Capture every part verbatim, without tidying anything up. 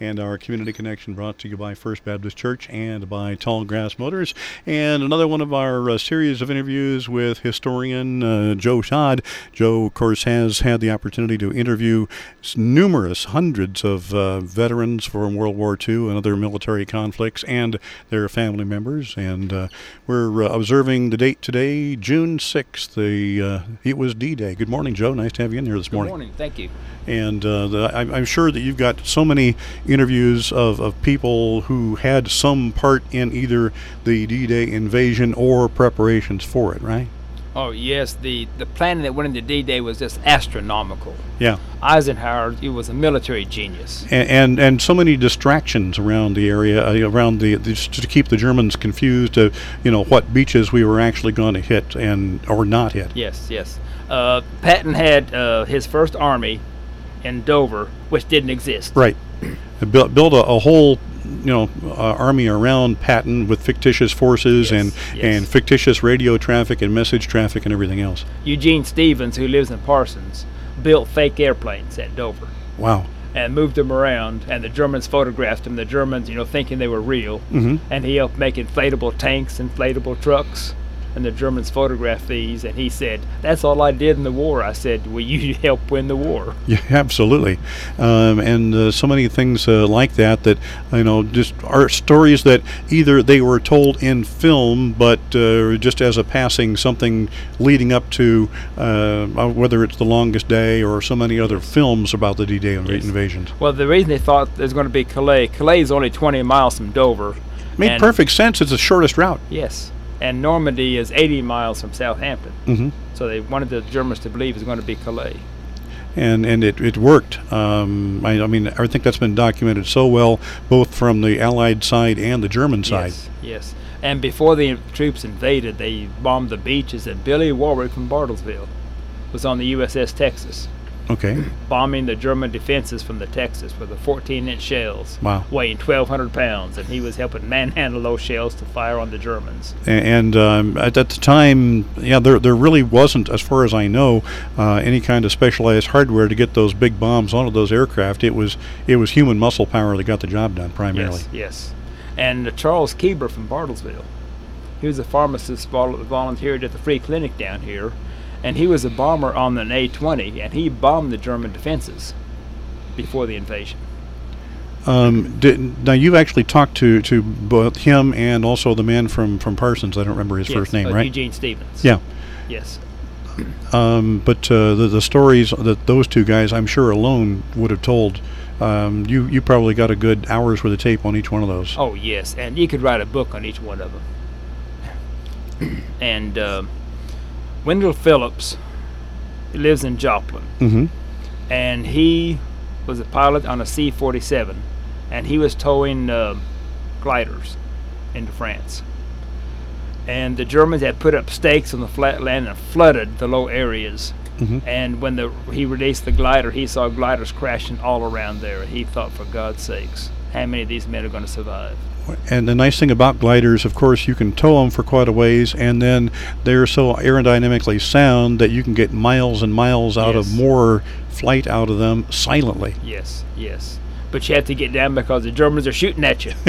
and our Community Connection brought to you by First Baptist Church and by Tall Grass Motors. And another one of our uh, series of interviews with historian uh, Joe Schad. Joe, of course, has had the opportunity to interview numerous hundreds of uh, veterans from World War Two and other military conflicts and their family members. And uh, we're uh, observing the date today, June sixth. The uh, it was D-Day. Good morning, Joe. Nice to have you in here this morning. Good morning. Thank you. And uh, the, I'm, I'm sure that you've got so many interviews of, of people who had some part in either the D-Day invasion or preparations for it, right? Oh, yes. The, the planning that went into D-Day was just astronomical. Yeah. Eisenhower, he was a military genius. And and, and so many distractions around the area, uh, around the, the to keep the Germans confused of, you know, what beaches we were actually going to hit and or not hit. Yes, yes. Uh, Patton had uh, his first army in Dover, which didn't exist. Right. Build, build a, a whole, you know, uh, army around Patton with fictitious forces Yes, and, yes. and fictitious radio traffic and message traffic and everything else. Eugene Stevens, who lives in Parsons, built fake airplanes at Dover Wow. and moved them around, and the Germans photographed them, the Germans, you know, thinking they were real. Mm-hmm. And he helped make inflatable tanks, inflatable trucks. And the Germans photographed these, and he said, "That's all I did in the war." I said, "Well, you helped win the war." Yeah, absolutely. Um, and uh, so many things uh, like that that, you know, just are stories that either they were told in film, but uh, just as a passing something leading up to uh, whether it's The Longest Day or so many other films about the D-Day inv- Yes. invasions. Well, the reason they thought there was going to be Calais, Calais is only twenty miles from Dover. Made and- perfect sense. It's the shortest route. Yes. And Normandy is eighty miles from Southampton. Mm-hmm. So they wanted the Germans to believe it was going to be Calais. And and it, it worked. Um, I, I mean, I think that's been documented so well, both from the Allied side and the German side. Yes, yes. And before the troops invaded, they bombed the beaches, and Billy Warwick from Bartlesville was on the U S S Texas, Okay. bombing the German defenses from the Texas with the fourteen-inch shells, Wow. weighing twelve hundred pounds, and he was helping manhandle those shells to fire on the Germans. A- And um, at, at the time, yeah, there there really wasn't, as far as I know, uh, any kind of specialized hardware to get those big bombs onto those aircraft. It was it was human muscle power that got the job done primarily. Yes, yes. And uh, Charles Keeber from Bartlesville, he was a pharmacist vol- volunteered at the free clinic down here, and he was a bomber on an A twenty, and he bombed the German defenses before the invasion. Um, did, now you've actually talked to, to both him and also the man from, from Parsons. I don't remember his Yes, first name, uh, right? Eugene Stevens. Yeah. Yes. Um, but uh, the the stories that those two guys, I'm sure, alone would have told. Um, you you probably got a good hour's worth of tape on each one of those. Oh, yes, and you could write a book on each one of them. And uh, Wendell Phillips, he lives in Joplin, Mm-hmm. and he was a pilot on a C forty-seven, and he was towing uh, gliders into France. And the Germans had put up stakes on the flat land and flooded the low areas. Mm-hmm. And when the he released the glider, he saw gliders crashing all around there. And he thought, for God's sakes, how many of these men are going to survive? And the nice thing about gliders, of course, you can tow them for quite a ways, and then they're so aerodynamically sound that you can get miles and miles out Yes. of more flight out of them silently. Yes, yes. But you have to get down because the Germans are shooting at you.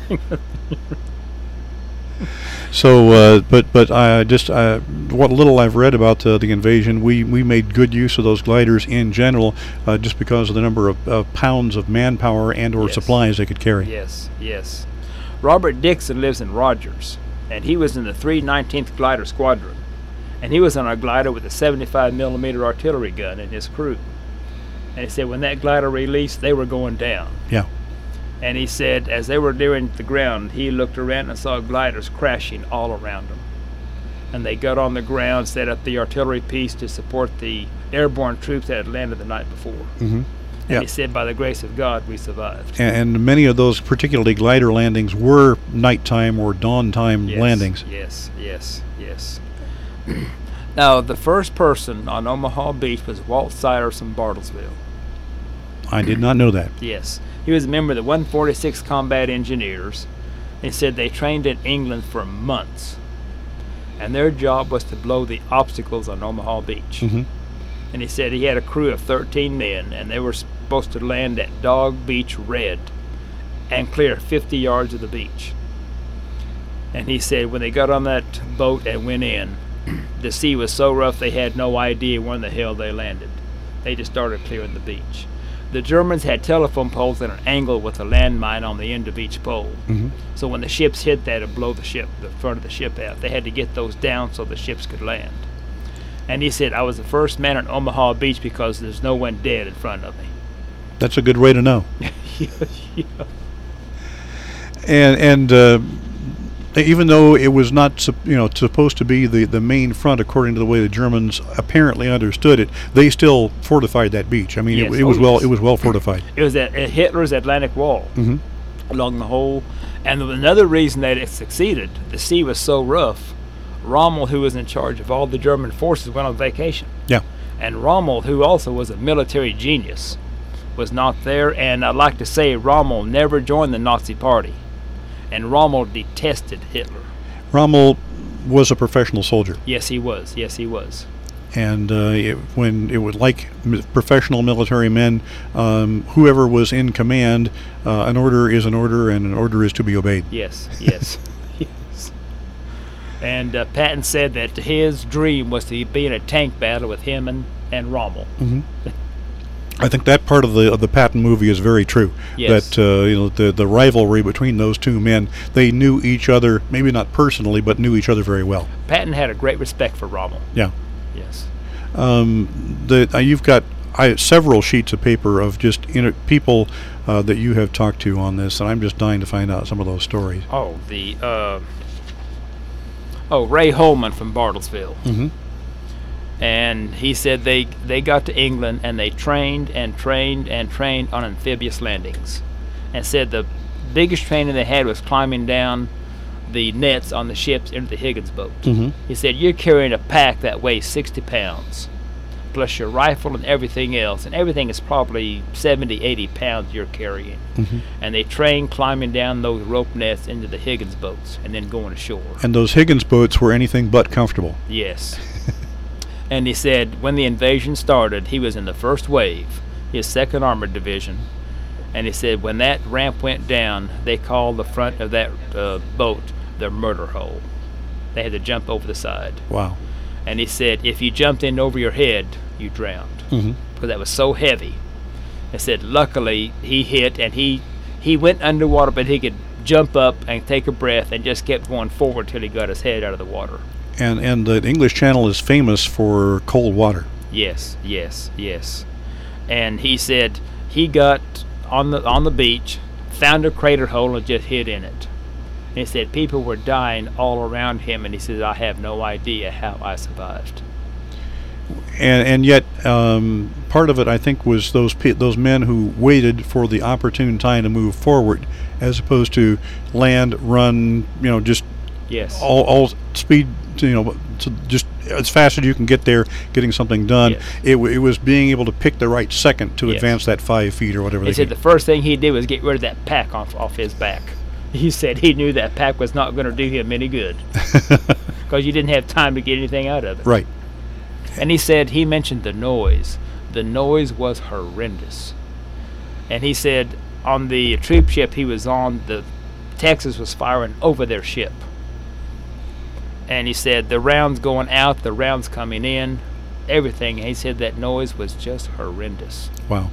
So, uh, but but uh, just uh, what little I've read about uh, the invasion, we, we made good use of those gliders in general, uh, just because of the number of, of pounds of manpower and or Yes. supplies they could carry. Yes, yes. Robert Dixon lives in Rogers, and he was in the three nineteenth Glider Squadron, and he was on a glider with a seventy-five millimeter artillery gun in his crew. And he said when that glider released, they were going down. Yeah. And he said as they were nearing the ground, he looked around and saw gliders crashing all around them. And they got on the ground, set up the artillery piece to support the airborne troops that had landed the night before. Mm-hmm. And Yeah. he said, by the grace of God, we survived. And, and many of those, particularly glider landings, were nighttime or dawn time Yes, landings. Yes, yes, yes. Now, the first person on Omaha Beach was Walt Cyrus from Bartlesville. I did not know that. Yes. He was a member of the one forty-sixth Combat Engineers. They said they trained in England for months. And their job was to blow the obstacles on Omaha Beach. Mm-hmm. And he said he had a crew of thirteen men, and they were supposed to land at Dog Beach Red and clear fifty yards of the beach. And he said when they got on that boat and went in, the sea was so rough they had no idea where in the hell they landed. They just started clearing the beach. The Germans had telephone poles at an angle with a landmine on the end of each pole. Mm-hmm. So when the ships hit that, it'd blow the ship, the front of the ship out. They had to get those down so the ships could land. And he said, I was the first man on Omaha Beach because there's no one dead in front of me. That's a good way to know. yeah, yeah. And and uh, even though it was not sup- you know supposed to be the, the main front according to the way the Germans apparently understood it, they still fortified that beach. I mean, Yes. it, it was Oh, well yes. it was well fortified. It was at, at Hitler's Atlantic Wall. Mm-hmm. Along the whole. And another reason that it succeeded, the sea was so rough, Rommel, who was in charge of all the German forces, went on vacation. Yeah. And Rommel, who also was a military genius, was not there. And I'd like to say Rommel never joined the Nazi Party. And Rommel detested Hitler. Rommel was a professional soldier. Yes, he was. Yes, he was. And uh, it, when it was like m- professional military men, um, whoever was in command, uh, an order is an order, and an order is to be obeyed. Yes, yes, yes. And uh, Patton said that his dream was to be in a tank battle with him and, and Rommel. Mm-hmm. I think that part of the of the Patton movie is very true. Yes. That uh, you know the the rivalry between those two men, they knew each other, maybe not personally, but knew each other very well. Patton had a great respect for Rommel. Yeah. Yes. Um, the uh, you've got I, several sheets of paper of just inter- people uh, that you have talked to on this, and I'm just dying to find out some of those stories. Oh, the uh, oh Ray Holman from Bartlesville, Mm-hmm. and he said they they got to England and they trained and trained and trained on amphibious landings, and said the biggest training they had was climbing down the nets on the ships into the Higgins boat. Mm-hmm. He said you're carrying a pack that weighs sixty pounds, plus your rifle and everything else, and everything is probably seventy, eighty pounds you're carrying. Mm-hmm. And they trained climbing down those rope nets into the Higgins boats and then going ashore. And those Higgins boats were anything but comfortable. Yes. And he said when the invasion started, he was in the first wave, his second Armored Division. And he said when that ramp went down, they called the front of that uh, boat the murder hole. They had to jump over the side. Wow. And he said if you jumped in over your head, you drowned. Mm-hmm. Because that was so heavy. He said luckily he hit and he, he went underwater, but he could jump up and take a breath and just kept going forward till he got his head out of the water. And and the English Channel is famous for cold water. Yes, yes, yes. And he said he got on the on the beach, found a crater hole and just hid in it. And he said people were dying all around him, and he said I have no idea how I survived. And and yet um, part of it, I think, was those pe- those men who waited for the opportune time to move forward, as opposed to land, run, you know, just Yes. all all speed, you know, to just as fast as you can get there, getting something done. Yes. It w- it was being able to pick the right second to Yes. advance that five feet or whatever. He they said could. the first thing he did was get rid of that pack off off his back. He said he knew that pack was not going to do him any good because you didn't have time to get anything out of it. Right. And he said he mentioned the noise. The noise was horrendous. And he said on the troop ship he was on, the Texas was firing over their ship. And he said the rounds going out, the rounds coming in, everything. He said that noise was just horrendous. Wow.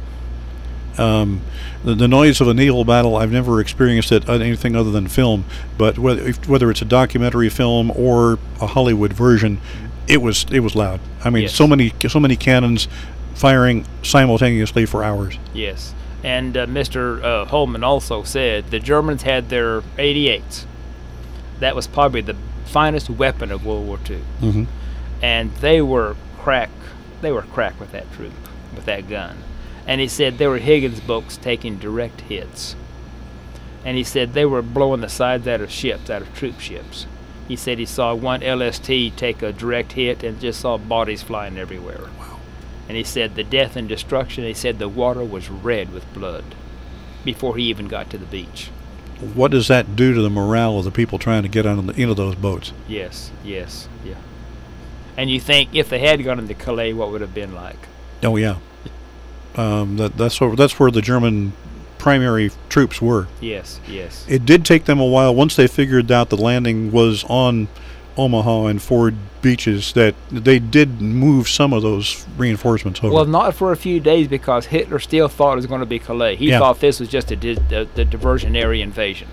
Um, the, the noise of a naval battle, I've never experienced it on anything other than film, but whether if, whether it's a documentary film or a Hollywood version, it was it was loud. I mean, Yes. so many so many cannons firing simultaneously for hours. Yes. And uh, Mister Uh, Holman also said the Germans had their eighty-eights. That was probably the finest weapon of World War Two. Mm-hmm. And they were crack. They were crack with that troop, with that gun. And he said they were Higgins boats taking direct hits. And he said they were blowing the sides out of ships, out of troop ships. He said he saw one L S T take a direct hit and just saw bodies flying everywhere. Wow. And he said the death and destruction, he said the water was red with blood before he even got to the beach. What does that do to the morale of the people trying to get on the, into those boats? Yes, yes, yeah. And you think if they had gone into Calais, what would it have been like? Oh yeah. Um, that that's where that's where the German primary troops were. Yes, yes. It did take them a while, once they figured out the landing was on Omaha and Ford beaches, that they did move some of those reinforcements over. Well, not for a few days, because Hitler still thought it was going to be Calais. He Yeah. thought this was just a di- the, the diversionary invasion.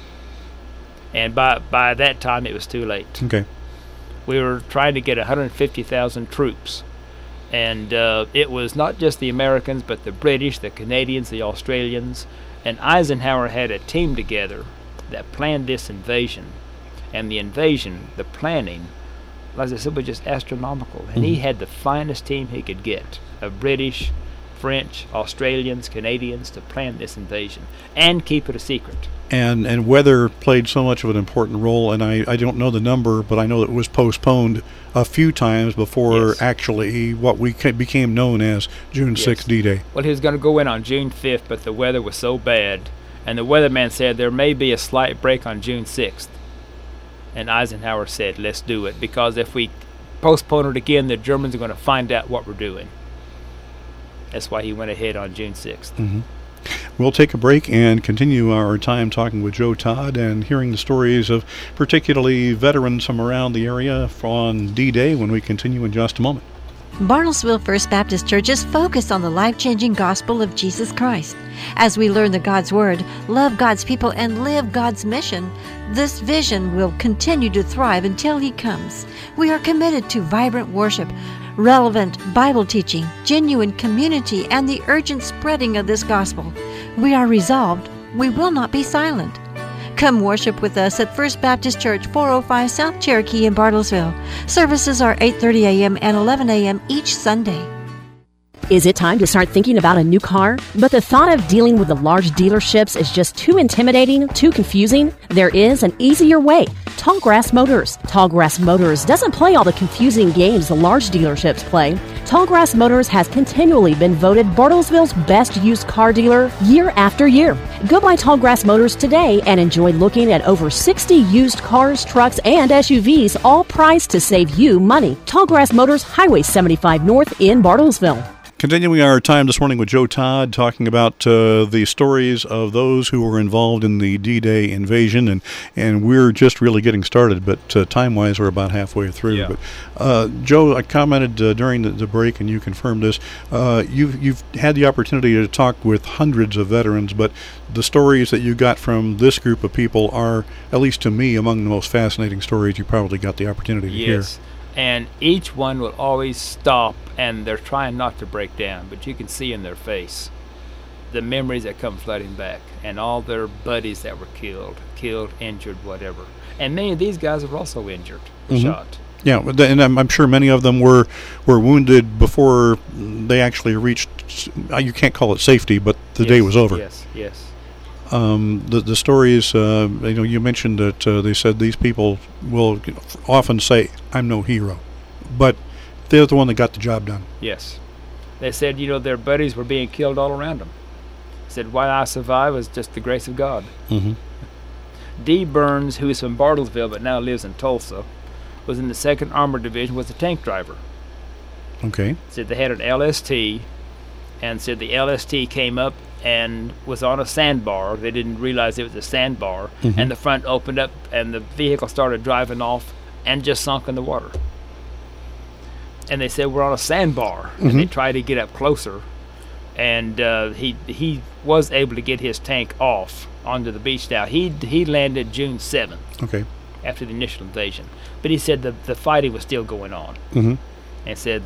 And by by that time, it was too late. Okay. We were trying to get one hundred fifty thousand troops. And uh, it was not just the Americans, but the British, the Canadians, the Australians. And Eisenhower had a team together that planned this invasion. And the invasion, the planning, as I said, was just astronomical. And he Mhm. had the finest team he could get of British, French, Australians, Canadians to plan this invasion and keep it a secret. And and weather played so much of an important role, and I, I don't know the number, but I know that it was postponed a few times before Yes. actually what we ca- became known as June sixth Yes. D-Day. Well, he was going to go in on June fifth, but the weather was so bad. And the weatherman said there may be a slight break on June sixth. And Eisenhower said, let's do it, because if we postpone it again, the Germans are going to find out what we're doing. That's why he went ahead on June sixth. Mm-hmm. We'll take a break and continue our time talking with Joe Todd and hearing the stories of particularly veterans from around the area on D-Day when we continue in just a moment. Bartlesville First Baptist Church is focused on the life-changing gospel of Jesus Christ. As we learn the God's Word, love God's people, and live God's mission, this vision will continue to thrive until He comes. We are committed to vibrant worship, relevant Bible teaching, genuine community, and the urgent spreading of this gospel. We are resolved. We will not be silent. Come worship with us at First Baptist Church, four oh five South Cherokee in Bartlesville. Services are eight thirty a.m. and eleven a.m. each Sunday. Is it time to start thinking about a new car? But the thought of dealing with the large dealerships is just too intimidating, too confusing? There is an easier way. Tallgrass Motors. Tallgrass Motors doesn't play all the confusing games the large dealerships play. Tallgrass Motors has continually been voted Bartlesville's best used car dealer year after year. Go by Tallgrass Motors today and enjoy looking at over sixty used cars, trucks, and S U Vs, all priced to save you money. Tallgrass Motors, Highway seventy-five North in Bartlesville. Continuing our time this morning with Joe Todd, talking about uh, the stories of those who were involved in the D-Day invasion, and, and we're just really getting started, but uh, time-wise we're about halfway through. Yeah. But uh, Joe, I commented uh, during the, the break, and you confirmed this, uh, you've, you've had the opportunity to talk with hundreds of veterans, but the stories that you got from this group of people are, at least to me, among the most fascinating stories you probably got the opportunity to hear. Yes. And each one will always stop, and they're trying not to break down, but you can see in their face the memories that come flooding back, and all their buddies that were killed, killed, injured, whatever. And many of these guys were also injured, Mhm. shot. Yeah, but th- and I'm, I'm sure many of them were, were wounded before they actually reached, s- uh, you can't call it safety, but the day Yes, was over. Yes, yes. Um, the the stories, uh, you know, you mentioned that uh, they said these people will often say, "I'm no hero," but they're the one that got the job done. Yes. They said, you know, their buddies were being killed all around them. Said, why I survived was just the grace of God. Mm-hmm. Dee Burns, who is from Bartlesville but now lives in Tulsa, was in the second Armored Division, was a tank driver. Okay. Said they had an L S T, and said the L S T came up and was on a sandbar. They didn't realize it was a sandbar, Mhm. and the front opened up, and the vehicle started driving off and just sunk in the water. And they said, we're on a sandbar, and they Mhm. tried to get up closer, and uh, he he was able to get his tank off onto the beach. Now he he landed June seventh Okay. after the initial invasion, but he said the the fighting was still going on, Mm-hmm. and said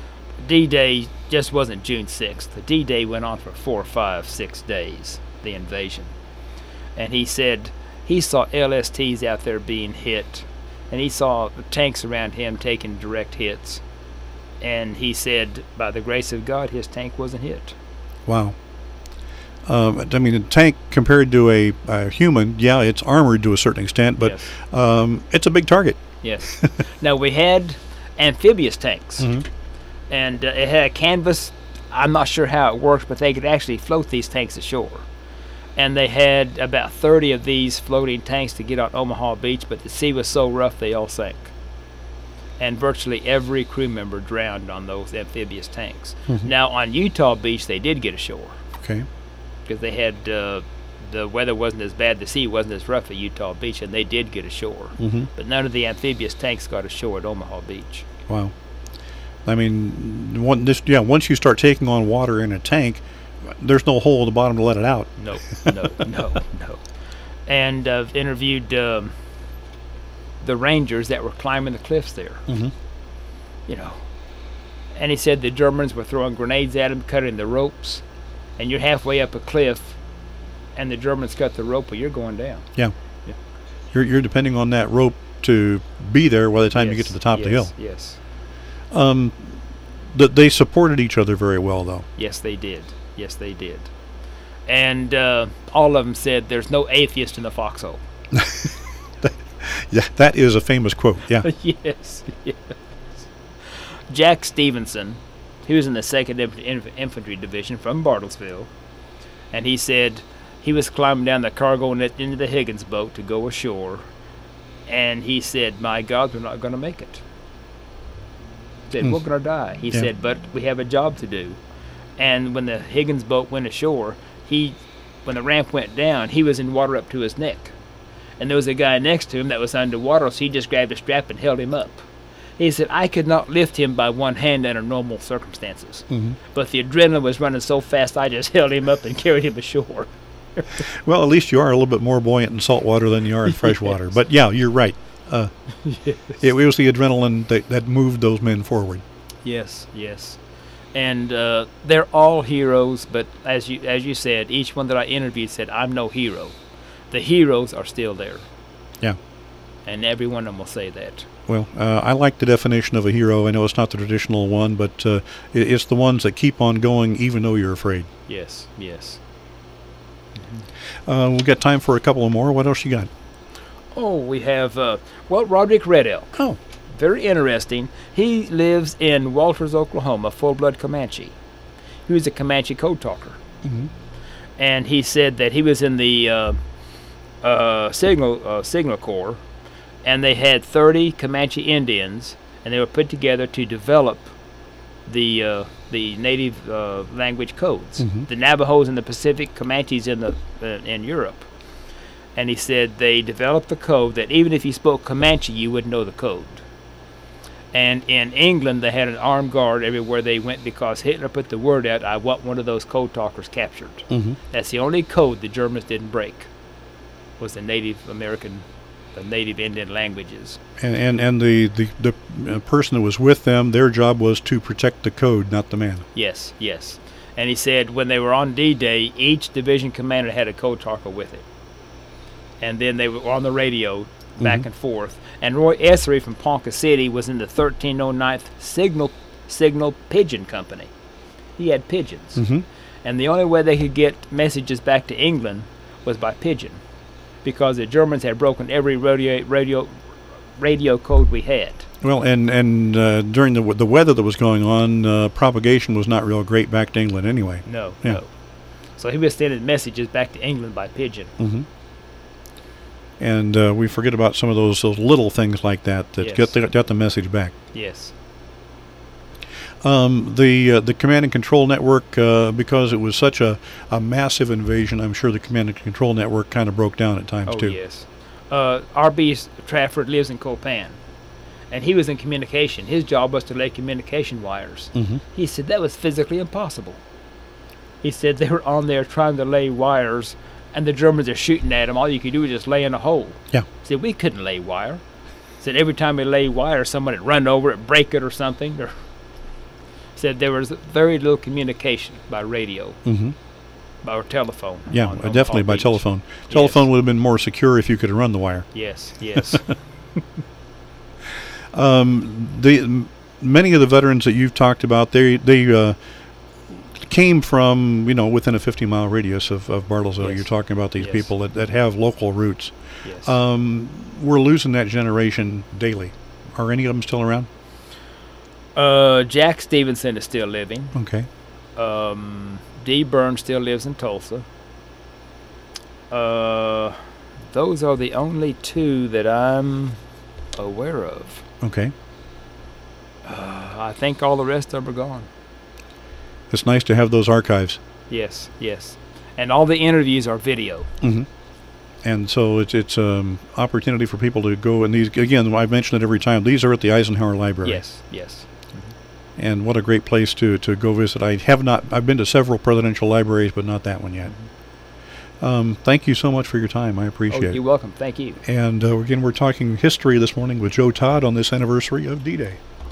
D-Day just wasn't June sixth. The D-Day went on for four, five, six days, the invasion. And he said he saw L S Ts out there being hit, and he saw the tanks around him taking direct hits. And he said, by the grace of God, his tank wasn't hit. Wow. Um, I mean, a tank compared to a, a human, yeah, it's armored to a certain extent, but Yes. um, it's a big target. Yes. Now, we had amphibious tanks, Mhm. and uh, it had a canvas. I'm not sure how it works, but they could actually float these tanks ashore. And they had about thirty of these floating tanks to get on Omaha Beach, but the sea was so rough they all sank. And virtually every crew member drowned on those amphibious tanks. Mhm. Now, on Utah Beach, they did get ashore. Okay. because they had uh, the weather wasn't as bad, the sea wasn't as rough at Utah Beach, and they did get ashore. Mm-hmm. But none of the amphibious tanks got ashore at Omaha Beach. Wow. I mean, one, this, yeah, once you start taking on water in a tank, there's no hole at the bottom to let it out. No, no, no, no. And I've interviewed um, the rangers that were climbing the cliffs there. Mm-hmm. You know, and he said the Germans were throwing grenades at him, cutting the ropes, and you're halfway up a cliff, and the Germans cut the rope, well, you're going down. Yeah. Yeah. You're you're depending on that rope to be there by the time yes, you get to the top yes, of the hill. Yes. Um, th- they supported each other very well, though. Yes, they did. Yes, they did. And uh, all of them said, "There's no atheist in the foxhole." Yeah, that is a famous quote. Yeah. yes, yes. Jack Stevenson, he was in the second Inf- Inf- Infantry Division from Bartlesville, and he said he was climbing down the cargo net into the Higgins boat to go ashore, and he said, "My God, we're not going to make it." He said, Hmm. "We're going to die." He Yeah. said, "But we have a job to do." And when the Higgins boat went ashore, he, when the ramp went down, he was in water up to his neck. And there was a guy next to him that was underwater, so he just grabbed a strap and held him up. He said, "I could not lift him by one hand under normal circumstances. Mm-hmm. But the adrenaline was running so fast, I just held him up and carried him ashore." Well, at least you are a little bit more buoyant in salt water than you are in fresh water. Yes. But yeah, you're right. Uh, Yes. it, it was the adrenaline that, that moved those men forward. Yes, yes. And uh, they're all heroes, but as you as you said, each one that I interviewed said, "I'm no hero." The heroes are still there. Yeah. And every one of them will say that. Well, uh, I like the definition of a hero. I know it's not the traditional one, but uh, it, it's the ones that keep on going even though you're afraid. Yes, yes. Uh, we'll get time for a couple more. What else you got? Oh, we have, uh, well, Roderick Red Elk. Oh. Very interesting. He lives in Walters, Oklahoma, full-blood Comanche. He was a Comanche code talker. Mm-hmm. And he said that he was in the uh, uh, signal uh, signal corps, and they had thirty Comanche Indians, and they were put together to develop the uh, the native uh, language codes. Mm-hmm. The Navajos in the Pacific, Comanches in the uh, in Europe. And he said they developed the code that even if you spoke Comanche, you would know the code. And in England, they had an armed guard everywhere they went because Hitler put the word out, "I want one of those code talkers captured." Mm-hmm. That's the only code the Germans didn't break, was the Native American, the Native Indian languages. And and, and the, the, the uh, person that was with them, their job was to protect the code, not the man. Yes, yes. And he said when they were on D-Day, each division commander had a code talker with it. And then they were on the radio back Mhm. and forth. And Roy Essery from Ponca City was in the thirteen oh ninth Signal Signal Pigeon Company. He had pigeons. Mm-hmm. And the only way they could get messages back to England was by pigeon, because the Germans had broken every radio radio radio code we had. Well, and and uh, during the the weather that was going on, uh, propagation was not real great back to England anyway. No, Yeah. no. So he was sending messages back to England by pigeon. Mm-hmm. And uh, we forget about some of those those little things like that that Yes. get the, get the message back. Yes. Um, the uh, the command and control network, uh, because it was such a, a massive invasion, I'm sure the command and control network kind of broke down at times Oh, too. yes. Uh, R B Trafford lives in Copan, and he was in communication. His job was to lay communication wires. Mm-hmm. He said that was physically impossible. He said they were on there trying to lay wires, and the Germans are shooting at them. All you could do was just lay in a hole. Yeah. He said we couldn't lay wire. He said every time we lay wire, someone would run over it, break it or something. Or said there was very little communication by radio, Mm-hmm. by telephone. Yeah, on uh, definitely Omaha by Beach. telephone. Yes. Telephone would have been more secure if you could run the wire. Yes, yes. Um, the m- many of the veterans that you've talked about, they they uh, came from you know within a fifty mile radius of, of Bartlesville. Yes. You're talking about these Yes. people that, that have local roots. yes. Um, we're losing that generation daily. Are any of them still around? Uh, Jack Stevenson is still living. Okay. Um, Dee Burns still lives in Tulsa. Uh, those are the only two that I'm aware of. Okay. Uh, I think all the rest of them are gone. It's nice to have those archives. Yes, yes. And all the interviews are video. Mm-hmm. And so it's it's um opportunity for people to go, and these, again, I've mentioned it every time, these are at the Eisenhower Library. Yes, yes. And what a great place to, to go visit. I have not, I've been to several presidential libraries, but not that one yet. Um, thank you so much for your time. I appreciate Oh, it. you're welcome. Thank you. And uh, again, we're talking history this morning with Joe Todd on this anniversary of D-Day.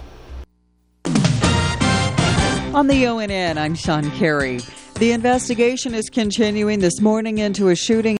On the O N N, I'm Sean Carey. The investigation is continuing this morning into a shooting